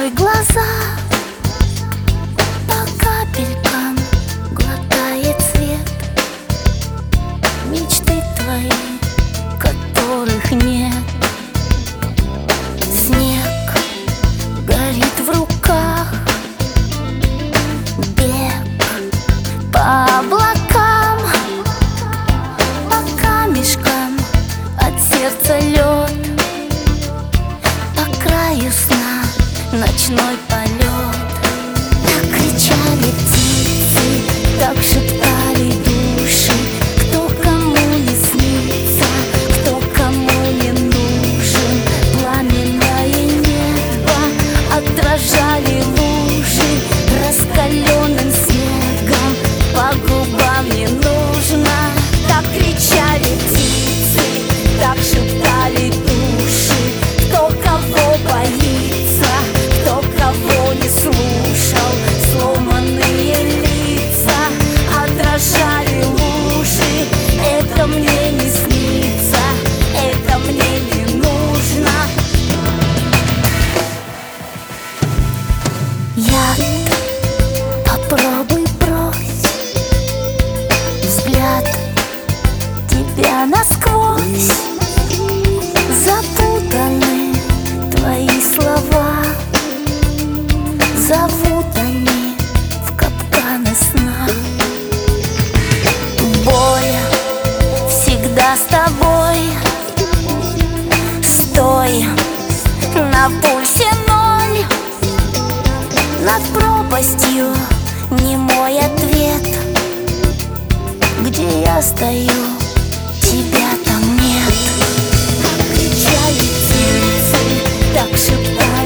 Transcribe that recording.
Закрой глаза, по капелькам глотает свет мечты твои, которых нет. Снег горит в руках, бег по облакам, по камешкам от сердца лед, по краю сна ночной полет. Так кричали птицы, так шептали души, кто кому не снится, кто кому не нужен. Пламенное небо отражали лужи, раскаленным снегом по губам не нужно. Так кричали птицы, так шептали души, кто кого боится, кто кого не слушал. Сломанные лица отражали лужи. Это мне не снится, это мне не нужно. Яд попробуй брось, взгляд тебя насквозь. Запутаны твои слова, зовут они в капканы сна. Боль всегда с тобой, стой на пульсе ноль. Над пропастью немой ответ, где я стою, тебя там нет. Так кричали птицы, так шептали